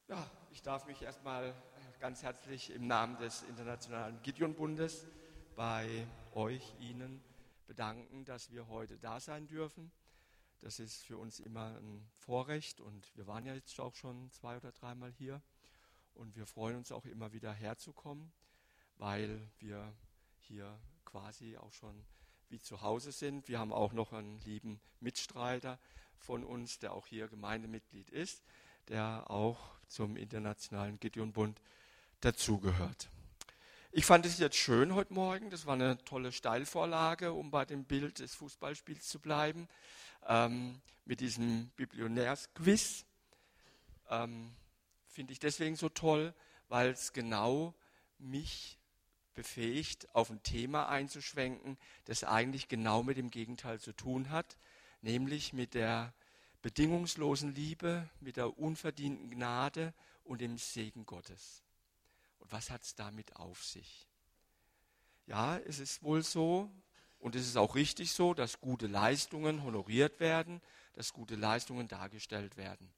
Ja, ich darf mich erstmal ganz herzlich im Namen des Internationalen Gideon-Bundes bei euch, Ihnen bedanken, dass wir heute da sein dürfen. Das ist für uns immer ein Vorrecht und wir waren ja jetzt auch schon 2 oder 3 Mal hier und wir freuen uns auch immer wieder herzukommen, weil wir hier quasi auch schon wie zu Hause sind. Wir haben auch noch einen lieben Mitstreiter von uns, der auch hier Gemeindemitglied ist, der auch zum Internationalen Gideon-Bund dazugehört. Ich fand es jetzt schön heute Morgen, das war eine tolle Steilvorlage, um bei dem Bild des Fußballspiels zu bleiben, mit diesem Biblionärsquiz. Finde ich deswegen so toll, weil es genau mich befähigt, auf ein Thema einzuschwenken, das eigentlich genau mit dem Gegenteil zu tun hat, nämlich mit der bedingungslosen Liebe, mit der unverdienten Gnade und dem Segen Gottes. Und was hat es damit auf sich? Ja, es ist wohl so, und es ist auch richtig so, dass gute Leistungen honoriert werden, dass gute Leistungen dargestellt werden.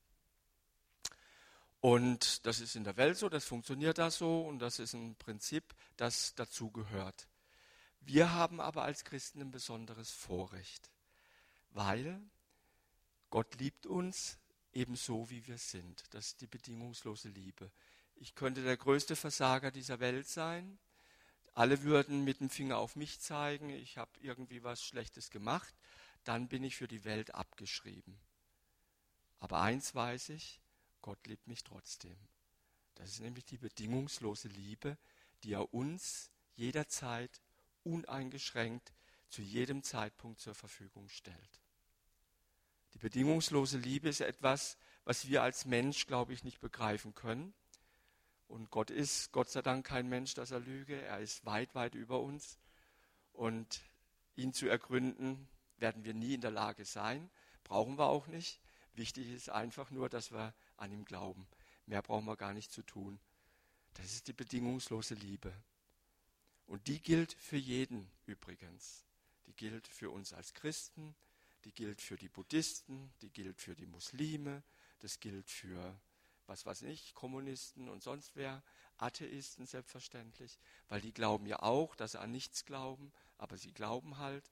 Und das ist in der Welt so, das funktioniert da so und das ist ein Prinzip, das dazugehört. Wir haben aber als Christen ein besonderes Vorrecht, weil Gott liebt uns ebenso, wie wir sind. Das ist die bedingungslose Liebe. Ich könnte der größte Versager dieser Welt sein. Alle würden mit dem Finger auf mich zeigen, ich habe irgendwie was Schlechtes gemacht. Dann bin ich für die Welt abgeschrieben. Aber eins weiß ich, Gott liebt mich trotzdem. Das ist nämlich die bedingungslose Liebe, die er uns jederzeit uneingeschränkt zu jedem Zeitpunkt zur Verfügung stellt. Die bedingungslose Liebe ist etwas, was wir als Mensch, glaube ich, nicht begreifen können. Und Gott ist, Gott sei Dank, kein Mensch, dass er lüge. Er ist weit, weit über uns. Und ihn zu ergründen, werden wir nie in der Lage sein. Brauchen wir auch nicht. Wichtig ist einfach nur, dass wir an ihm glauben. Mehr brauchen wir gar nicht zu tun. Das ist die bedingungslose Liebe. Und die gilt für jeden übrigens. Die gilt für uns als Christen, die gilt für die Buddhisten, die gilt für die Muslime, das gilt für, was weiß ich, Kommunisten und sonst wer, Atheisten selbstverständlich, weil die glauben ja auch, dass sie an nichts glauben, aber sie glauben halt.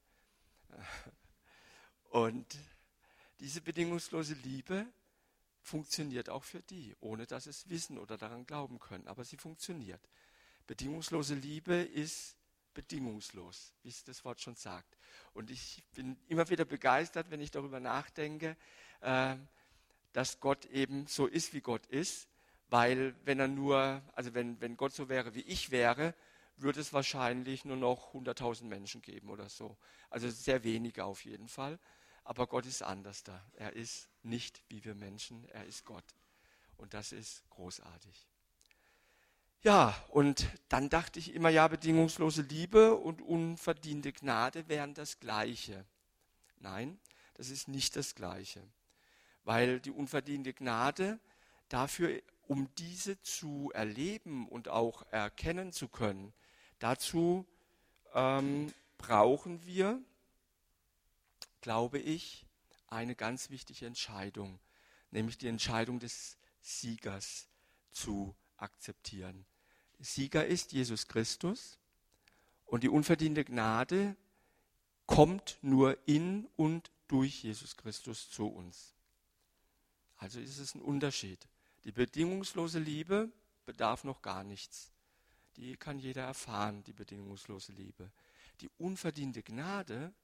Und diese bedingungslose Liebe funktioniert auch für die, ohne dass sie es wissen oder daran glauben können, aber sie funktioniert. Bedingungslose Liebe ist bedingungslos, wie es das Wort schon sagt. Und ich bin immer wieder begeistert, wenn ich darüber nachdenke, dass Gott eben so ist, wie Gott ist, weil wenn Gott so wäre, wie ich wäre, würde es wahrscheinlich nur noch 100.000 Menschen geben oder so. Also sehr wenige auf jeden Fall. Aber Gott ist anders da. Er ist nicht wie wir Menschen, er ist Gott. Und das ist großartig. Ja, und dann dachte ich immer, ja, bedingungslose Liebe und unverdiente Gnade wären das Gleiche. Nein, das ist nicht das Gleiche. Weil die unverdiente Gnade dafür, um diese zu erleben und auch erkennen zu können, dazu brauchen wir, glaube ich, eine ganz wichtige Entscheidung, nämlich die Entscheidung des Siegers zu akzeptieren. Sieger ist Jesus Christus und die unverdiente Gnade kommt nur in und durch Jesus Christus zu uns. Also ist es ein Unterschied. Die bedingungslose Liebe bedarf noch gar nichts. Die kann jeder erfahren, die bedingungslose Liebe. Die unverdiente Gnade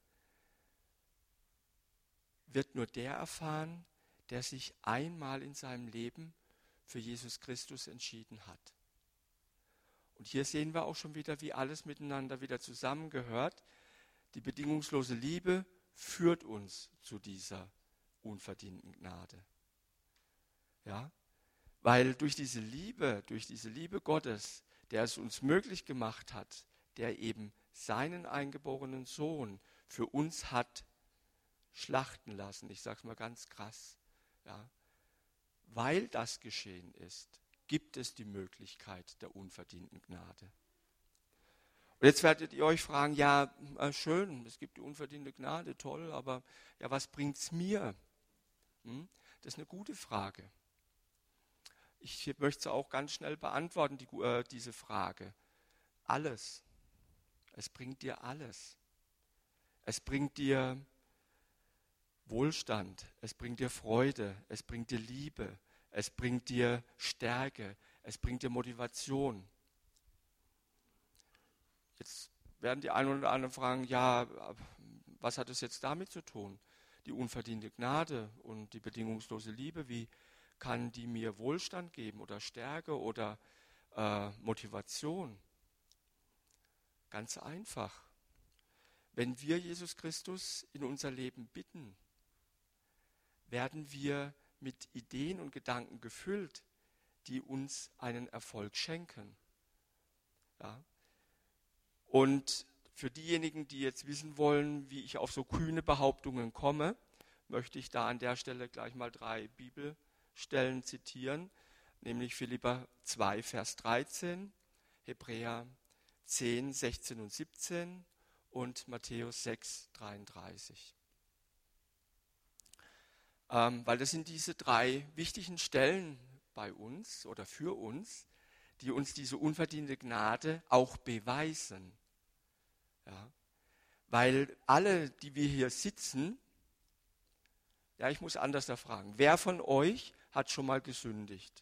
wird nur der erfahren, der sich einmal in seinem Leben für Jesus Christus entschieden hat. Und hier sehen wir auch schon wieder, wie alles miteinander wieder zusammengehört. Die bedingungslose Liebe führt uns zu dieser unverdienten Gnade. Ja? Weil durch diese Liebe Gottes, der es uns möglich gemacht hat, der eben seinen eingeborenen Sohn für uns hat schlachten lassen, ich sage es mal ganz krass, ja, weil das geschehen ist, gibt es die Möglichkeit der unverdienten Gnade. Und jetzt werdet ihr euch fragen, ja, schön, es gibt die unverdiente Gnade, toll, aber ja, was bringt es mir? Das ist eine gute Frage. Ich möchte es auch ganz schnell beantworten, diese Frage. Alles. Es bringt dir alles. Es bringt dir Wohlstand, es bringt dir Freude, es bringt dir Liebe, es bringt dir Stärke, es bringt dir Motivation. Jetzt werden die einen oder anderen fragen, ja, was hat es jetzt damit zu tun? Die unverdiente Gnade und die bedingungslose Liebe, wie kann die mir Wohlstand geben oder Stärke oder Motivation? Ganz einfach. Wenn wir Jesus Christus in unser Leben bitten, werden wir mit Ideen und Gedanken gefüllt, die uns einen Erfolg schenken. Ja? Und für diejenigen, die jetzt wissen wollen, wie ich auf so kühne Behauptungen komme, möchte ich da an der Stelle gleich mal 3 Bibelstellen zitieren, nämlich Philipper 2, Vers 13, Hebräer 10, 16 und 17 und Matthäus 6, 33. Weil das sind diese 3 wichtigen Stellen bei uns oder für uns, die uns diese unverdiente Gnade auch beweisen. Ja? Weil alle, die wir hier sitzen, ja, ich muss anders da fragen, wer von euch hat schon mal gesündigt?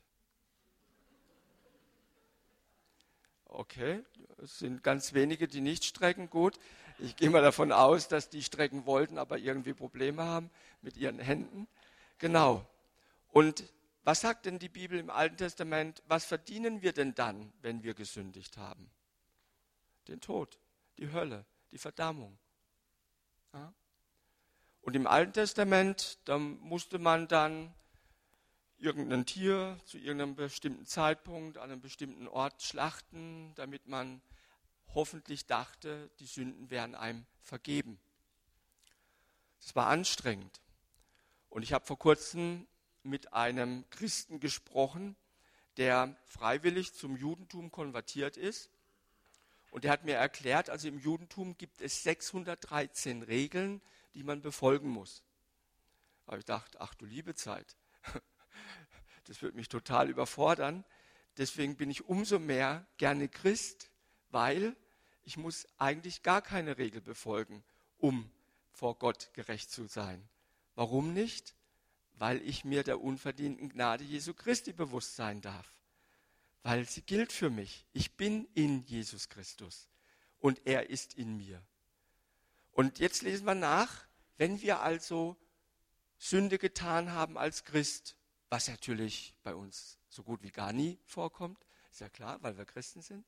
Okay, es sind ganz wenige, die nicht strecken. Gut, ich gehe mal davon aus, dass die strecken wollten, aber irgendwie Probleme haben mit ihren Händen. Genau. Und was sagt denn die Bibel im Alten Testament? Was verdienen wir denn dann, wenn wir gesündigt haben? Den Tod, die Hölle, die Verdammung. Ja? Und im Alten Testament, da musste man dann irgendein Tier zu irgendeinem bestimmten Zeitpunkt an einem bestimmten Ort schlachten, damit man hoffentlich dachte, die Sünden wären einem vergeben. Das war anstrengend. Und ich habe vor kurzem mit einem Christen gesprochen, der freiwillig zum Judentum konvertiert ist. Und der hat mir erklärt, also im Judentum gibt es 613 Regeln, die man befolgen muss. Da habe ich gedacht, ach du liebe Zeit, das wird mich total überfordern. Deswegen bin ich umso mehr gerne Christ, weil ich muss eigentlich gar keine Regel befolgen, um vor Gott gerecht zu sein. Warum nicht? Weil ich mir der unverdienten Gnade Jesu Christi bewusst sein darf. Weil sie gilt für mich. Ich bin in Jesus Christus und er ist in mir. Und jetzt lesen wir nach, wenn wir also Sünde getan haben als Christ, was natürlich bei uns so gut wie gar nie vorkommt, ist ja klar, weil wir Christen sind.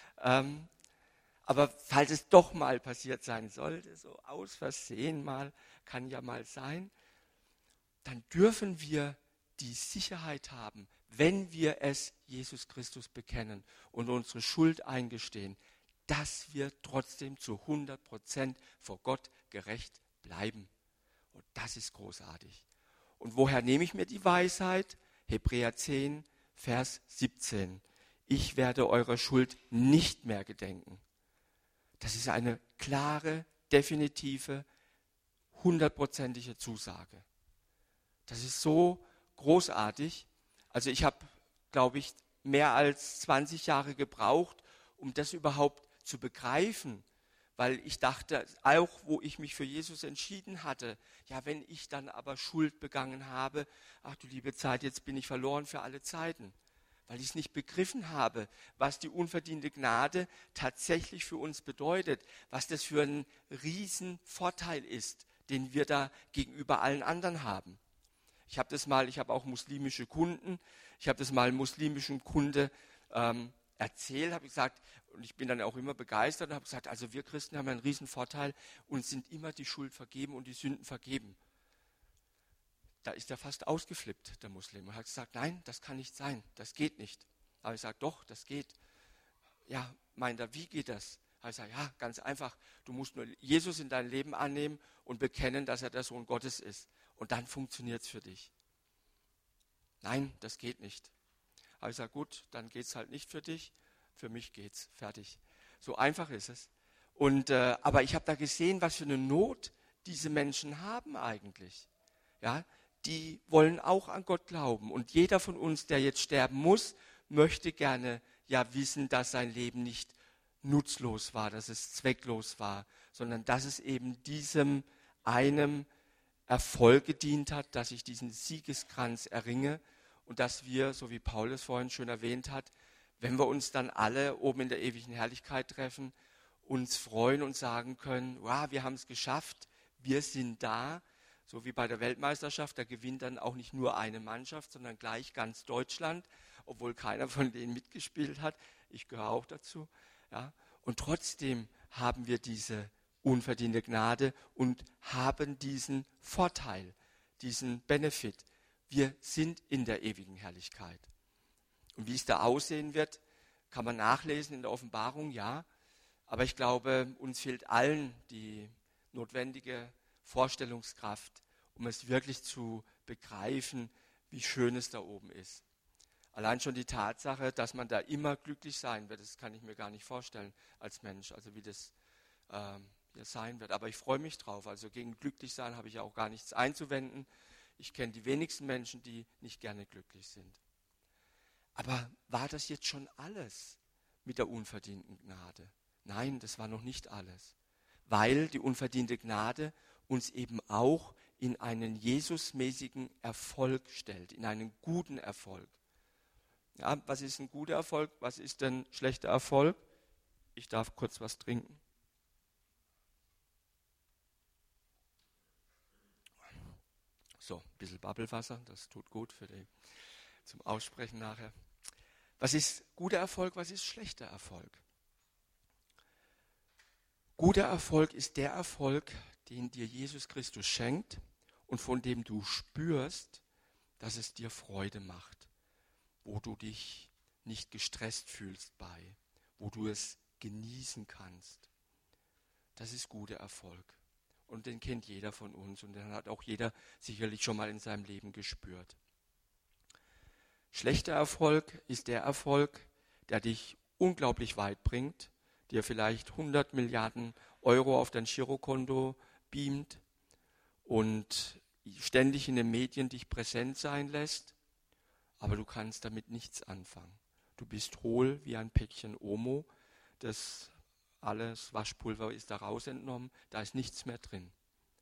Aber falls es doch mal passiert sein sollte, so aus Versehen mal, kann ja mal sein, dann dürfen wir die Sicherheit haben, wenn wir es Jesus Christus bekennen und unsere Schuld eingestehen, dass wir trotzdem zu 100% vor Gott gerecht bleiben. Und das ist großartig. Und woher nehme ich mir die Weisheit? Hebräer 10, Vers 17. Ich werde eurer Schuld nicht mehr gedenken. Das ist eine klare, definitive, 100%ige Zusage. Das ist so großartig. Also ich habe, glaube ich, mehr als 20 Jahre gebraucht, um das überhaupt zu begreifen. Weil ich dachte, auch wo ich mich für Jesus entschieden hatte, ja, wenn ich dann aber Schuld begangen habe, ach du liebe Zeit, jetzt bin ich verloren für alle Zeiten. Weil ich es nicht begriffen habe, was die unverdiente Gnade tatsächlich für uns bedeutet, was das für ein Riesenvorteil ist, den wir da gegenüber allen anderen haben. Ich habe auch muslimische Kunden, ich habe das mal einem muslimischen Kunde erzählt, habe gesagt, und ich bin dann auch immer begeistert und habe gesagt, also wir Christen haben einen riesen Vorteil, uns sind immer die Schuld vergeben und die Sünden vergeben. Da ist er fast ausgeflippt, der Muslim, und hat gesagt, nein, das kann nicht sein, das geht nicht. Aber ich sage, doch, das geht. Ja, meint er, wie geht das? Ich sage, ja, ganz einfach, du musst nur Jesus in dein Leben annehmen und bekennen, dass er der Sohn Gottes ist. Und dann funktioniert es für dich. Nein, das geht nicht. Aber ich sage, gut, dann geht es halt nicht für dich, für mich geht's, fertig. So einfach ist es. Aber ich habe da gesehen, was für eine Not diese Menschen haben eigentlich. Ja, die wollen auch an Gott glauben. Und jeder von uns, der jetzt sterben muss, möchte gerne ja wissen, dass sein Leben nicht nutzlos war, dass es zwecklos war, sondern dass es eben diesem einem Erfolg gedient hat, dass ich diesen Siegeskranz erringe und dass wir, so wie Paulus vorhin schön erwähnt hat, wenn wir uns dann alle oben in der ewigen Herrlichkeit treffen, uns freuen und sagen können, wow, wir haben es geschafft, wir sind da, so wie bei der Weltmeisterschaft, da gewinnt dann auch nicht nur eine Mannschaft, sondern gleich ganz Deutschland, obwohl keiner von denen mitgespielt hat. Ich gehöre auch dazu. Ja. Und trotzdem haben wir diese unverdiente Gnade und haben diesen Vorteil, diesen Benefit. Wir sind in der ewigen Herrlichkeit. Und wie es da aussehen wird, kann man nachlesen in der Offenbarung, ja. Aber ich glaube, uns fehlt allen die notwendige Vorstellungskraft, um es wirklich zu begreifen, wie schön es da oben ist. Allein schon die Tatsache, dass man da immer glücklich sein wird, das kann ich mir gar nicht vorstellen als Mensch, also wie das hier sein wird. Aber ich freue mich drauf. Also gegen glücklich sein habe ich ja auch gar nichts einzuwenden. Ich kenne die wenigsten Menschen, die nicht gerne glücklich sind. Aber war das jetzt schon alles mit der unverdienten Gnade? Nein, das war noch nicht alles. Weil die unverdiente Gnade uns eben auch in einen Jesusmäßigen Erfolg stellt, in einen guten Erfolg. Ja, was ist ein guter Erfolg? Was ist denn schlechter Erfolg? Ich darf kurz was trinken. So, ein bisschen Babbelwasser, das tut gut zum Aussprechen nachher. Was ist guter Erfolg, was ist schlechter Erfolg? Guter Erfolg ist der Erfolg, den dir Jesus Christus schenkt und von dem du spürst, dass es dir Freude macht, wo du dich nicht gestresst fühlst bei, wo du es genießen kannst. Das ist guter Erfolg. Und den kennt jeder von uns und den hat auch jeder sicherlich schon mal in seinem Leben gespürt. Schlechter Erfolg ist der Erfolg, der dich unglaublich weit bringt, dir vielleicht 100 Milliarden Euro auf dein Girokonto beamt und ständig in den Medien dich präsent sein lässt, aber du kannst damit nichts anfangen. Du bist hohl wie ein Päckchen Omo, alles Waschpulver ist da raus entnommen, da ist nichts mehr drin.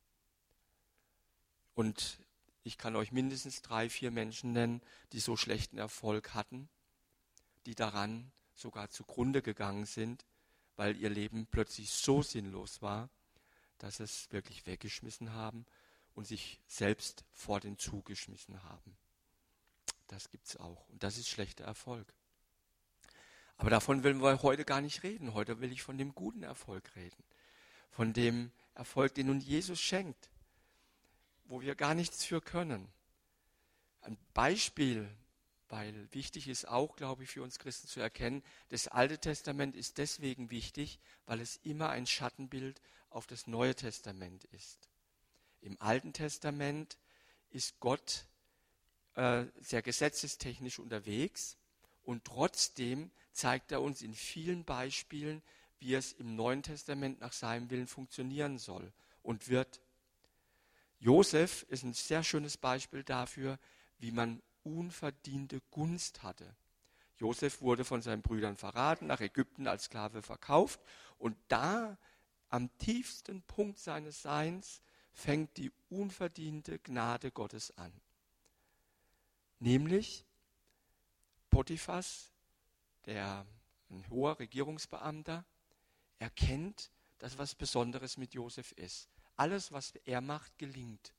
Und ich kann euch mindestens 3, 4 Menschen nennen, die so schlechten Erfolg hatten, die daran sogar zugrunde gegangen sind, weil ihr Leben plötzlich so sinnlos war, dass sie es wirklich weggeschmissen haben und sich selbst vor den Zug geschmissen haben. Das gibt es auch. Und das ist schlechter Erfolg. Aber davon wollen wir heute gar nicht reden. Heute will ich von dem guten Erfolg reden. Von dem Erfolg, den uns Jesus schenkt, wo wir gar nichts für können. Ein Beispiel, weil wichtig ist auch, glaube ich, für uns Christen zu erkennen, das Alte Testament ist deswegen wichtig, weil es immer ein Schattenbild auf das Neue Testament ist. Im Alten Testament ist Gott sehr gesetzestechnisch unterwegs und trotzdem zeigt er uns in vielen Beispielen, wie es im Neuen Testament nach seinem Willen funktionieren soll und wird. Josef ist ein sehr schönes Beispiel dafür, wie man unverdiente Gunst hatte. Josef wurde von seinen Brüdern verraten, nach Ägypten als Sklave verkauft und da am tiefsten Punkt seines Seins fängt die unverdiente Gnade Gottes an. Nämlich Potiphas, ein hoher Regierungsbeamter, erkennt, dass was Besonderes mit Josef ist. Alles, was er macht, gelingt.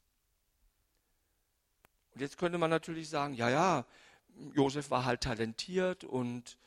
Und jetzt könnte man natürlich sagen, ja, Josef war halt talentiert und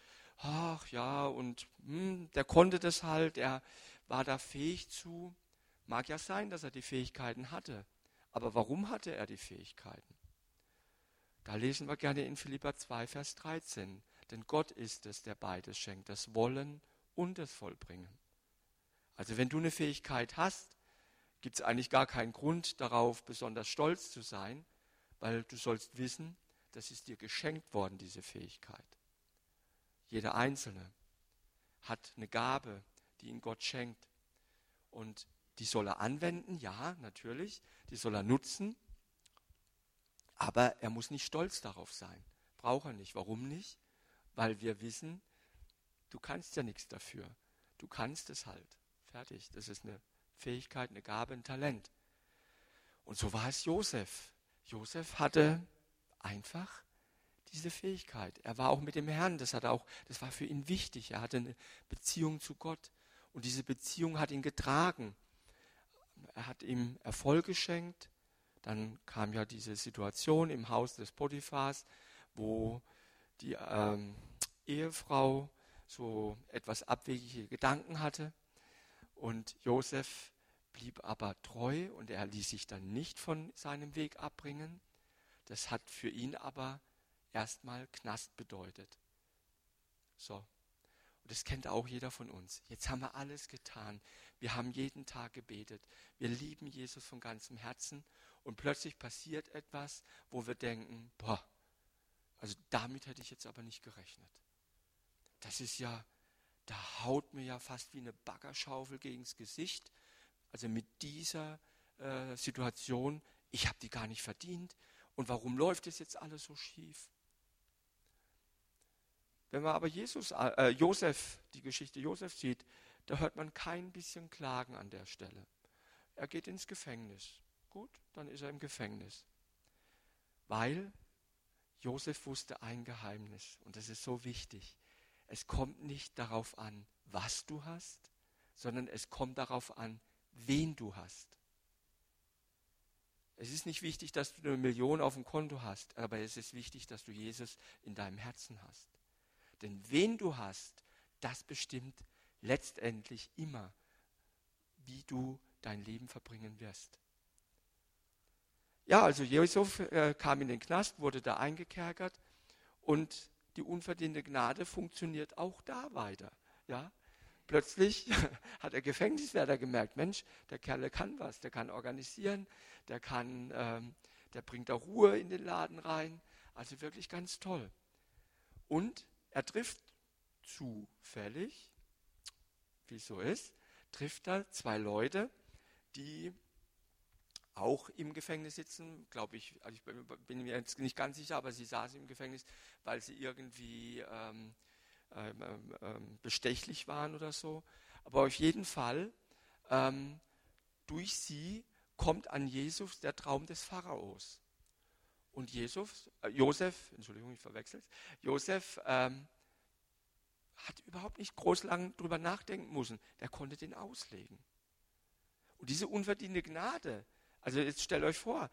der konnte das halt, er war da fähig zu. Mag ja sein, dass er die Fähigkeiten hatte. Aber warum hatte er die Fähigkeiten? Da lesen wir gerne in Philipper 2, Vers 13. Denn Gott ist es, der beides schenkt, das Wollen und das Vollbringen. Also wenn du eine Fähigkeit hast, gibt es eigentlich gar keinen Grund darauf, besonders stolz zu sein, weil du sollst wissen, das ist dir geschenkt worden, diese Fähigkeit. Jeder Einzelne hat eine Gabe, die ihn Gott schenkt. Und die soll er anwenden, ja, natürlich, die soll er nutzen. Aber er muss nicht stolz darauf sein. Braucht er nicht. Warum nicht? Weil wir wissen, du kannst ja nichts dafür. Du kannst es halt. Fertig. Das ist eine Fähigkeit, eine Gabe, ein Talent. Und so war es Josef. Josef hatte einfach diese Fähigkeit. Er war auch mit dem Herrn, das war für ihn wichtig. Er hatte eine Beziehung zu Gott und diese Beziehung hat ihn getragen. Er hat ihm Erfolg geschenkt. Dann kam ja diese Situation im Haus des Potiphars, wo die Ehefrau so etwas abwegige Gedanken hatte und Josef blieb aber treu und er ließ sich dann nicht von seinem Weg abbringen. Das hat für ihn aber erstmal Knast bedeutet. So. Und das kennt auch jeder von uns. Jetzt haben wir alles getan. Wir haben jeden Tag gebetet. Wir lieben Jesus von ganzem Herzen. Und plötzlich passiert etwas, wo wir denken, boah, also damit hätte ich jetzt aber nicht gerechnet. Das ist ja, da haut mir ja fast wie eine Baggerschaufel gegens Gesicht. Also mit dieser Situation, ich habe die gar nicht verdient. Und warum läuft es jetzt alles so schief? Wenn man aber die Geschichte Josef sieht, da hört man kein bisschen Klagen an der Stelle. Er geht ins Gefängnis. Gut, dann ist er im Gefängnis. Weil Josef wusste ein Geheimnis und das ist so wichtig. Es kommt nicht darauf an, was du hast, sondern es kommt darauf an, wen du hast. Es ist nicht wichtig, dass du 1 Million auf dem Konto hast, aber es ist wichtig, dass du Jesus in deinem Herzen hast. Denn wen du hast, das bestimmt letztendlich immer, wie du dein Leben verbringen wirst. Ja, also Josef kam in den Knast, wurde da eingekerkert und die unverdiente Gnade funktioniert auch da weiter. Ja? Plötzlich hat der Gefängniswärter gemerkt, Mensch, der Kerl kann was, der kann organisieren, der bringt da Ruhe in den Laden rein. Also wirklich ganz toll. Und er trifft zufällig, wie es so ist, trifft er 2 Leute, die auch im Gefängnis sitzen, glaube ich, also ich bin mir jetzt nicht ganz sicher, aber sie saßen im Gefängnis, weil sie irgendwie bestechlich waren oder so. Aber auf jeden Fall, durch sie kommt an Jesus der Traum des Pharaos. Und Josef, Entschuldigung, ich verwechsel es, Josef hat überhaupt nicht groß lang drüber nachdenken müssen. Der konnte den auslegen. Und diese unverdiente Gnade, also jetzt stellt euch vor,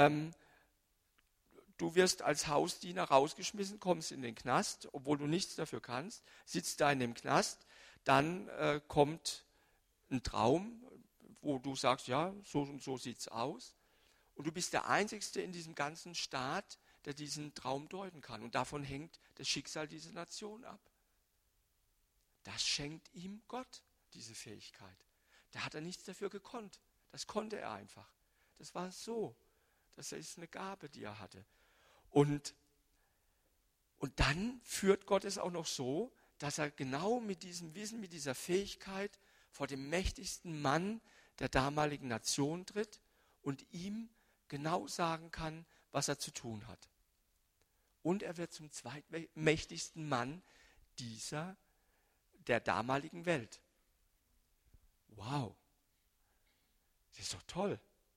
du wirst als Hausdiener rausgeschmissen, kommst in den Knast, obwohl du nichts dafür kannst, sitzt da in dem Knast, dann kommt ein Traum, wo du sagst, ja, so und so sieht es aus. Und du bist der Einzige in diesem ganzen Staat, der diesen Traum deuten kann. Und davon hängt das Schicksal dieser Nation ab. Das schenkt ihm Gott, diese Fähigkeit. Da hat er nichts dafür gekonnt. Das konnte er einfach. Das war so. Das ist eine Gabe, die er hatte. Und dann führt Gott es auch noch so, dass er genau mit diesem Wissen, mit dieser Fähigkeit vor dem mächtigsten Mann der damaligen Nation tritt und ihm genau sagen kann, was er zu tun hat. Und er wird zum zweitmächtigsten Mann der damaligen Welt. Wow, das ist doch toll.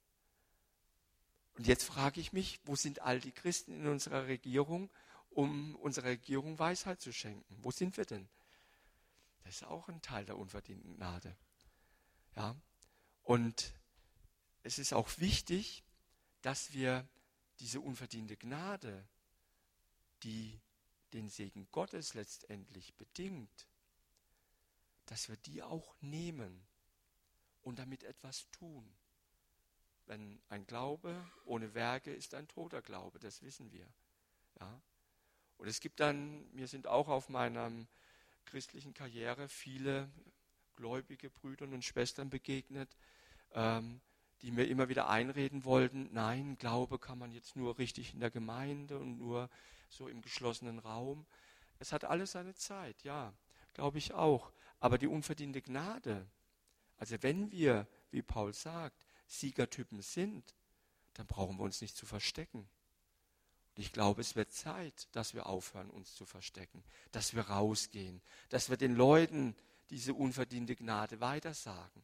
Und jetzt frage ich mich, wo sind all die Christen in unserer Regierung, um unserer Regierung Weisheit zu schenken? Wo sind wir denn? Das ist auch ein Teil der unverdienten Gnade. Ja? Und es ist auch wichtig, dass wir diese unverdiente Gnade, die den Segen Gottes letztendlich bedingt, dass wir die auch nehmen und damit etwas tun. Wenn ein Glaube ohne Werke ist ein toter Glaube, das wissen wir. Ja? Und es gibt dann, mir sind auch auf meiner christlichen Karriere viele gläubige Brüder und Schwestern begegnet, die mir immer wieder einreden wollten, nein, Glaube kann man jetzt nur richtig in der Gemeinde und nur so im geschlossenen Raum. Es hat alles seine Zeit, ja, glaube ich auch. Aber die unverdiente Gnade, also wenn wir, wie Paul sagt, Siegertypen sind, dann brauchen wir uns nicht zu verstecken. Und ich glaube, es wird Zeit, dass wir aufhören, uns zu verstecken, dass wir rausgehen, dass wir den Leuten diese unverdiente Gnade weitersagen.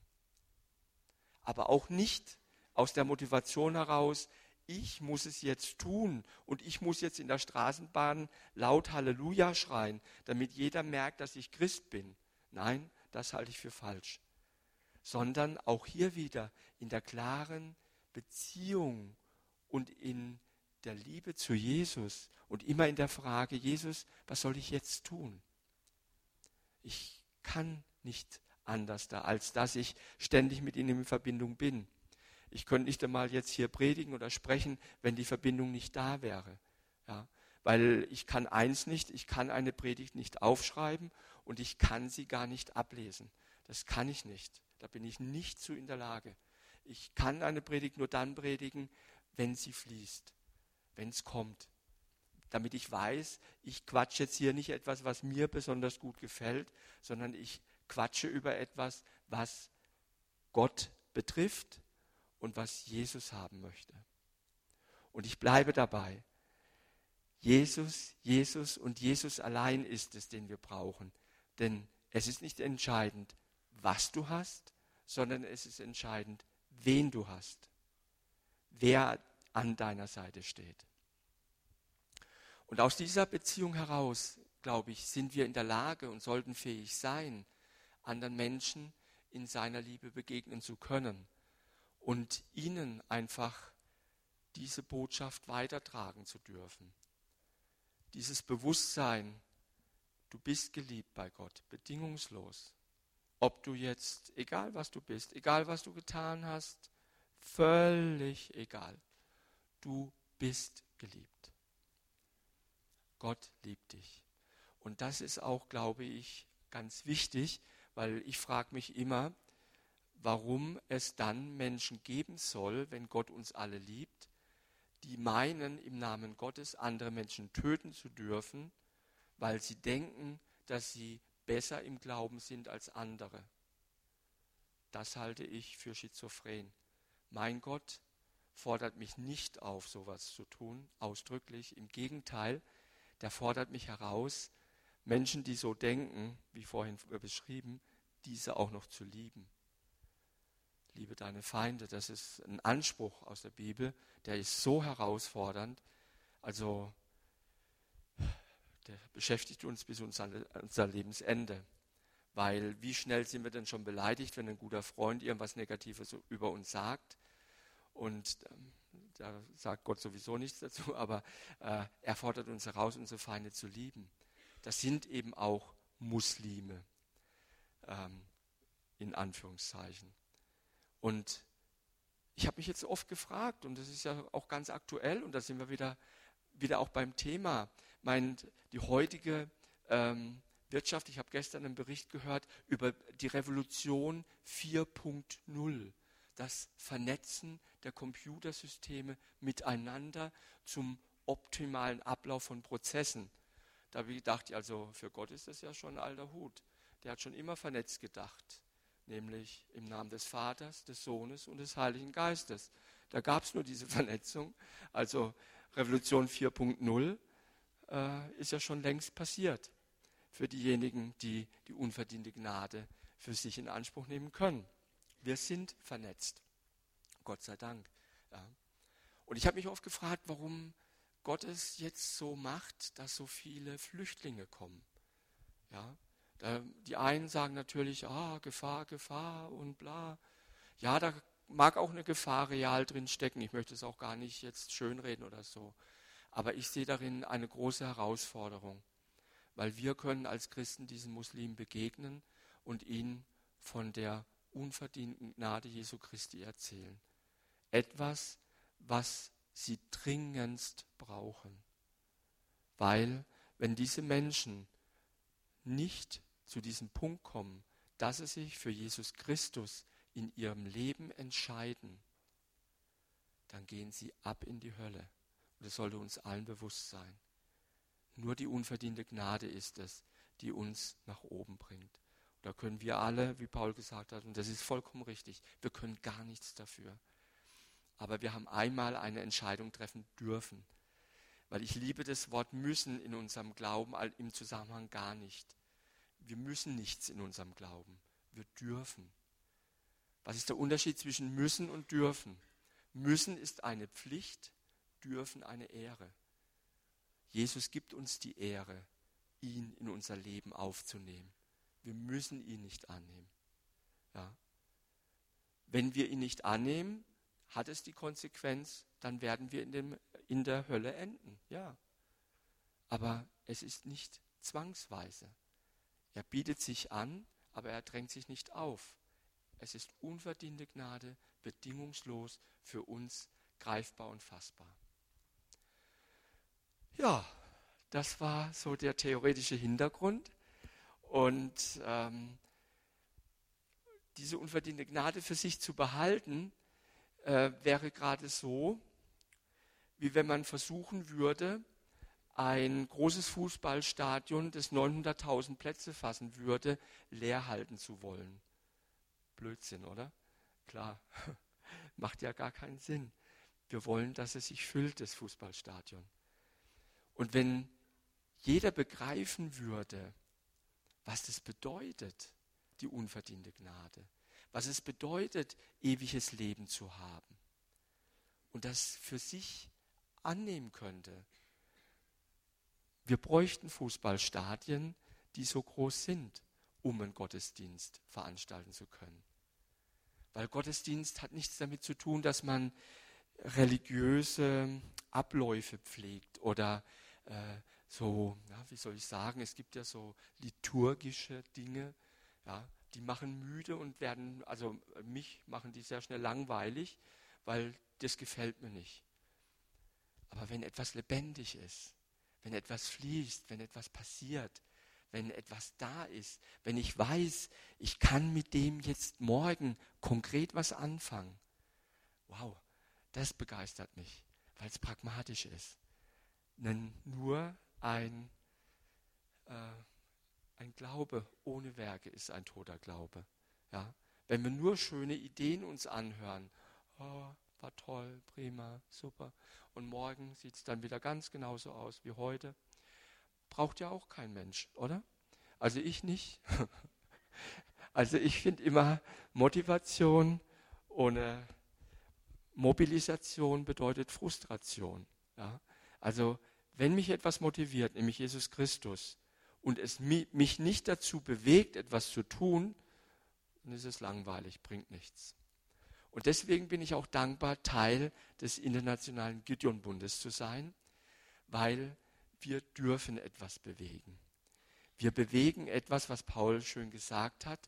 Aber auch nicht aus der Motivation heraus, ich muss es jetzt tun und ich muss jetzt in der Straßenbahn laut Halleluja schreien, damit jeder merkt, dass ich Christ bin. Nein, das halte ich für falsch. Sondern auch hier wieder in der klaren Beziehung und in der Liebe zu Jesus und immer in der Frage, Jesus, was soll ich jetzt tun? Ich kann nicht anders da, als dass ich ständig mit ihnen in Verbindung bin. Ich könnte nicht einmal jetzt hier predigen oder sprechen, wenn die Verbindung nicht da wäre. Ja, weil ich kann eins nicht, ich kann eine Predigt nicht aufschreiben und ich kann sie gar nicht ablesen. Das kann ich nicht. Da bin ich nicht zu in der Lage. Ich kann eine Predigt nur dann predigen, wenn sie fließt, wenn es kommt. Damit ich weiß, ich quatsche jetzt hier nicht etwas, was mir besonders gut gefällt, sondern ich quatsche über etwas, was Gott betrifft und was Jesus haben möchte. Und ich bleibe dabei. Jesus, Jesus und Jesus allein ist es, den wir brauchen. Denn es ist nicht entscheidend, was du hast, sondern es ist entscheidend, wen du hast. Wer an deiner Seite steht. Und aus dieser Beziehung heraus, glaube ich, sind wir in der Lage und sollten fähig sein, anderen Menschen in seiner Liebe begegnen zu können und ihnen einfach diese Botschaft weitertragen zu dürfen. Dieses Bewusstsein, du bist geliebt bei Gott, bedingungslos. Ob du jetzt, egal was du bist, egal was du getan hast, völlig egal. Du bist geliebt. Gott liebt dich. Und das ist auch, glaube ich, ganz wichtig, weil ich frage mich immer, warum es dann Menschen geben soll, wenn Gott uns alle liebt, die meinen, im Namen Gottes andere Menschen töten zu dürfen, weil sie denken, dass sie besser im Glauben sind als andere. Das halte ich für schizophren. Mein Gott fordert mich nicht auf, sowas zu tun, ausdrücklich. Im Gegenteil, der fordert mich heraus, Menschen, die so denken, wie vorhin beschrieben, diese auch noch zu lieben. Liebe deine Feinde, das ist ein Anspruch aus der Bibel, der ist so herausfordernd, also der beschäftigt uns bis unser Lebensende. Weil wie schnell sind wir denn schon beleidigt, wenn ein guter Freund irgendwas Negatives über uns sagt? Und da sagt Gott sowieso nichts dazu, aber er fordert uns heraus, unsere Feinde zu lieben. Das sind eben auch Muslime, in Anführungszeichen. Und ich habe mich jetzt oft gefragt, und das ist ja auch ganz aktuell, und da sind wir wieder auch beim Thema, die heutige Wirtschaft, ich habe gestern einen Bericht gehört über die Revolution 4.0, das Vernetzen der Computersysteme miteinander zum optimalen Ablauf von Prozessen. Da habe ich gedacht, also für Gott ist das ja schon ein alter Hut. Der hat schon immer vernetzt gedacht, nämlich im Namen des Vaters, des Sohnes und des Heiligen Geistes. Da gab es nur diese Vernetzung. Also Revolution 4.0 ist ja schon längst passiert für diejenigen, die die unverdiente Gnade für sich in Anspruch nehmen können. Wir sind vernetzt, Gott sei Dank. Ja. Und ich habe mich oft gefragt, warum Gott es jetzt so macht, dass so viele Flüchtlinge kommen. Ja. Die einen sagen natürlich, Gefahr, Gefahr und bla. Ja, da mag auch eine Gefahr real drin stecken. Ich möchte es auch gar nicht jetzt schönreden oder so. Aber ich sehe darin eine große Herausforderung, weil wir können als Christen diesen Muslimen begegnen und ihnen von der unverdienten Gnade Jesu Christi erzählen. Etwas, was sie dringendst brauchen. Weil, wenn diese Menschen nicht zu diesem Punkt kommen, dass sie sich für Jesus Christus in ihrem Leben entscheiden, dann gehen sie ab in die Hölle. Und das sollte uns allen bewusst sein. Nur die unverdiente Gnade ist es, die uns nach oben bringt. Und da können wir alle, wie Paul gesagt hat, und das ist vollkommen richtig, wir können gar nichts dafür. Aber wir haben einmal eine Entscheidung treffen dürfen. Weil ich liebe das Wort müssen in unserem Glauben im Zusammenhang gar nicht. Wir müssen nichts in unserem Glauben. Wir dürfen. Was ist der Unterschied zwischen müssen und dürfen? Müssen ist eine Pflicht, dürfen eine Ehre. Jesus gibt uns die Ehre, ihn in unser Leben aufzunehmen. Wir müssen ihn nicht annehmen. Ja. Wenn wir ihn nicht annehmen, hat es die Konsequenz, dann werden wir in der Hölle enden. Ja. Aber es ist nicht zwangsweise. Er bietet sich an, aber er drängt sich nicht auf. Es ist unverdiente Gnade, bedingungslos für uns greifbar und fassbar. Ja, das war so der theoretische Hintergrund. Und diese unverdiente Gnade für sich zu behalten, wäre gerade so, wie wenn man versuchen würde, ein großes Fußballstadion, das 900.000 Plätze fassen würde, leer halten zu wollen. Blödsinn, oder? Klar, macht ja gar keinen Sinn. Wir wollen, dass es sich füllt, das Fußballstadion. Und wenn jeder begreifen würde, was das bedeutet, die unverdiente Gnade, was es bedeutet, ewiges Leben zu haben und das für sich annehmen könnte. Wir bräuchten Fußballstadien, die so groß sind, um einen Gottesdienst veranstalten zu können. Weil Gottesdienst hat nichts damit zu tun, dass man religiöse Abläufe pflegt oder wie soll ich sagen, es gibt ja so liturgische Dinge, ja, die machen müde und werden, also mich machen die sehr schnell langweilig, weil das gefällt mir nicht. Aber wenn etwas lebendig ist, wenn etwas fließt, wenn etwas passiert, wenn etwas da ist, wenn ich weiß, ich kann mit dem jetzt morgen konkret was anfangen, wow, das begeistert mich, weil es pragmatisch ist. Denn nur ein Glaube ohne Werke ist ein toter Glaube. Ja? Wenn wir nur schöne Ideen uns anhören, oh, war toll, prima, super, und morgen sieht es dann wieder ganz genauso aus wie heute, braucht ja auch kein Mensch, oder? Also ich nicht. Also ich finde immer, Motivation ohne Mobilisation bedeutet Frustration. Ja? Also wenn mich etwas motiviert, nämlich Jesus Christus, und es mich nicht dazu bewegt, etwas zu tun, dann ist es langweilig, bringt nichts. Und deswegen bin ich auch dankbar, Teil des Internationalen Gideon-Bundes zu sein, weil wir dürfen etwas bewegen. Wir bewegen etwas, was Paul schön gesagt hat.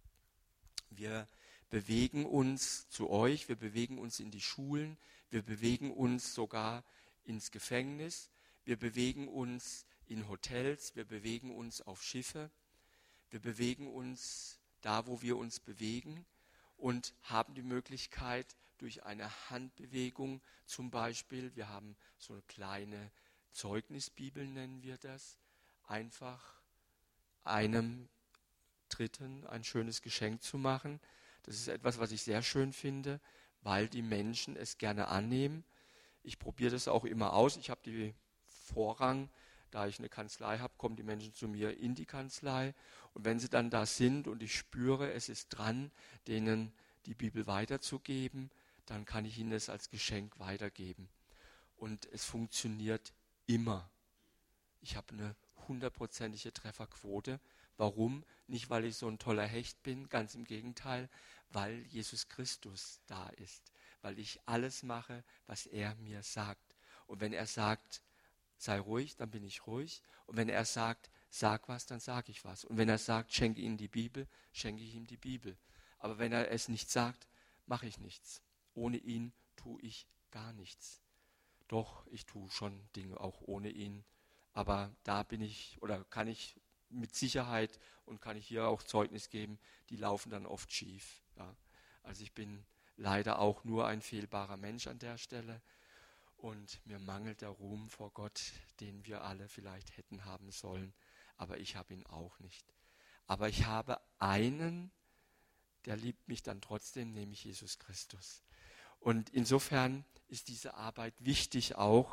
Wir bewegen uns zu euch, wir bewegen uns in die Schulen, wir bewegen uns sogar ins Gefängnis, wir bewegen uns in Hotels, wir bewegen uns auf Schiffe, wir bewegen uns da, wo wir uns bewegen und haben die Möglichkeit durch eine Handbewegung zum Beispiel, wir haben so eine kleine Zeugnisbibel, nennen wir das, einfach einem Dritten ein schönes Geschenk zu machen. Das ist etwas, was ich sehr schön finde, weil die Menschen es gerne annehmen. Ich probiere das auch immer aus. Ich habe die Vorrang, da ich eine Kanzlei habe, kommen die Menschen zu mir in die Kanzlei. Und wenn sie dann da sind und ich spüre, es ist dran, denen die Bibel weiterzugeben, dann kann ich ihnen es als Geschenk weitergeben. Und es funktioniert immer. Ich habe eine 100%ige Trefferquote. Warum? Nicht, weil ich so ein toller Hecht bin, ganz im Gegenteil, weil Jesus Christus da ist. Weil ich alles mache, was er mir sagt. Und wenn er sagt, sei ruhig, dann bin ich ruhig. Und wenn er sagt, sag was, dann sage ich was. Und wenn er sagt, schenke ihm die Bibel, schenke ich ihm die Bibel. Aber wenn er es nicht sagt, mache ich nichts. Ohne ihn tue ich gar nichts. Doch, ich tue schon Dinge auch ohne ihn. Aber da bin ich, oder kann ich mit Sicherheit und kann ich hier auch Zeugnis geben, die laufen dann oft schief. Ja. Also ich bin leider auch nur ein fehlbarer Mensch an der Stelle. Und mir mangelt der Ruhm vor Gott, den wir alle vielleicht hätten haben sollen. Aber ich habe ihn auch nicht. Aber ich habe einen, der liebt mich dann trotzdem, nämlich Jesus Christus. Und insofern ist diese Arbeit wichtig auch,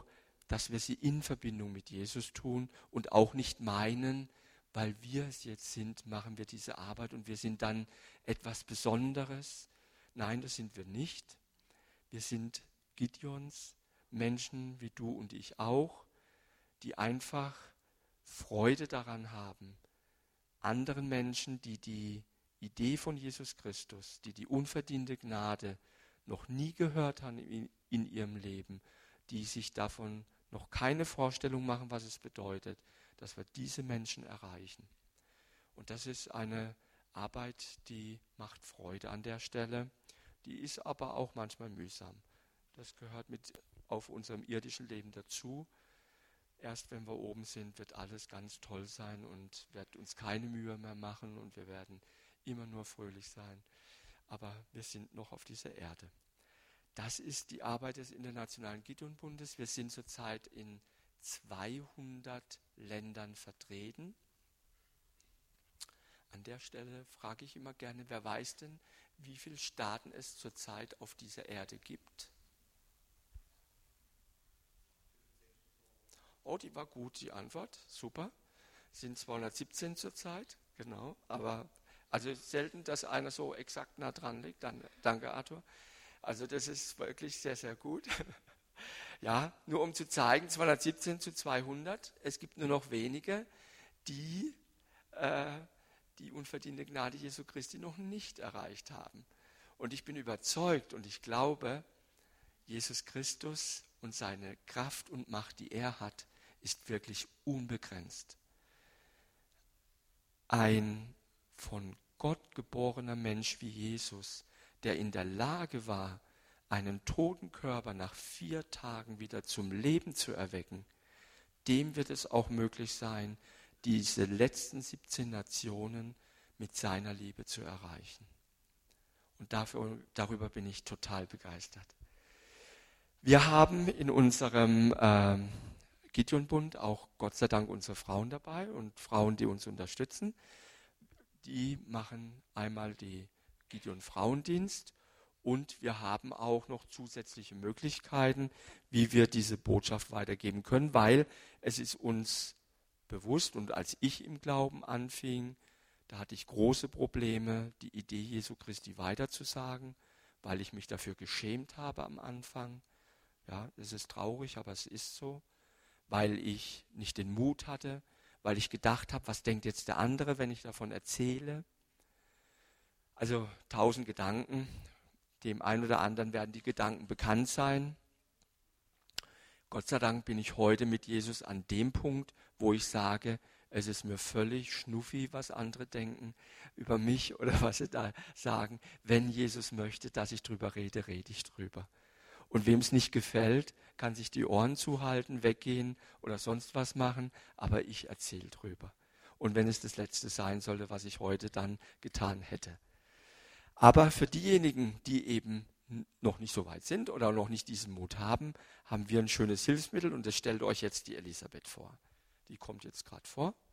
dass wir sie in Verbindung mit Jesus tun und auch nicht meinen, weil wir es jetzt sind, machen wir diese Arbeit und wir sind dann etwas Besonderes. Nein, das sind wir nicht. Wir sind Gideons, Menschen wie du und ich auch, die einfach Freude daran haben, anderen Menschen, die die Idee von Jesus Christus, die die unverdiente Gnade noch nie gehört haben in ihrem Leben, die sich davon noch keine Vorstellung machen, was es bedeutet, dass wir diese Menschen erreichen. Und das ist eine Arbeit, die macht Freude an der Stelle. Die ist aber auch manchmal mühsam. Das gehört mit auf unserem irdischen Leben dazu. Erst wenn wir oben sind, wird alles ganz toll sein und wird uns keine Mühe mehr machen und wir werden immer nur fröhlich sein. Aber wir sind noch auf dieser Erde. Das ist die Arbeit des Internationalen Gideonbundes. Wir sind zurzeit in 200 Ländern vertreten. An der Stelle frage ich immer gerne, wer weiß denn, wie viele Staaten es zurzeit auf dieser Erde gibt? Oh, die war gut, die Antwort. Super. Sind 217 zurzeit, genau. Aber also selten, dass einer so exakt nah dran liegt. Danke, Arthur. Also das ist wirklich sehr, sehr gut. Ja, nur um zu zeigen, 217 zu 200. Es gibt nur noch wenige, die die unverdiente Gnade Jesu Christi noch nicht erreicht haben. Und ich bin überzeugt und ich glaube, Jesus Christus und seine Kraft und Macht, die er hat, ist wirklich unbegrenzt. Ein von Gott geborener Mensch wie Jesus, der in der Lage war, einen toten Körper nach 4 Tagen wieder zum Leben zu erwecken, dem wird es auch möglich sein, diese letzten 17 Nationen mit seiner Liebe zu erreichen. Und darüber bin ich total begeistert. Wir haben in unserem Gideonbund auch Gott sei Dank unsere Frauen dabei und Frauen, die uns unterstützen. Die machen einmal die Gideon-Frauendienst und wir haben auch noch zusätzliche Möglichkeiten, wie wir diese Botschaft weitergeben können, weil es ist uns bewusst und als ich im Glauben anfing, da hatte ich große Probleme, die Idee Jesu Christi weiterzusagen, weil ich mich dafür geschämt habe am Anfang. Ja, es ist traurig, aber es ist so, weil ich nicht den Mut hatte, weil ich gedacht habe, was denkt jetzt der andere, wenn ich davon erzähle? Also 1000 Gedanken, dem einen oder anderen werden die Gedanken bekannt sein. Gott sei Dank bin ich heute mit Jesus an dem Punkt, wo ich sage, es ist mir völlig schnuffi, was andere denken über mich oder was sie da sagen. Wenn Jesus möchte, dass ich drüber rede, rede ich drüber. Und wem es nicht gefällt, kann sich die Ohren zuhalten, weggehen oder sonst was machen, aber ich erzähle drüber. Und wenn es das Letzte sein sollte, was ich heute dann getan hätte. Aber für diejenigen, die eben noch nicht so weit sind oder noch nicht diesen Mut haben, haben wir ein schönes Hilfsmittel und das stellt euch jetzt die Elisabeth vor. Die kommt jetzt gerade vor.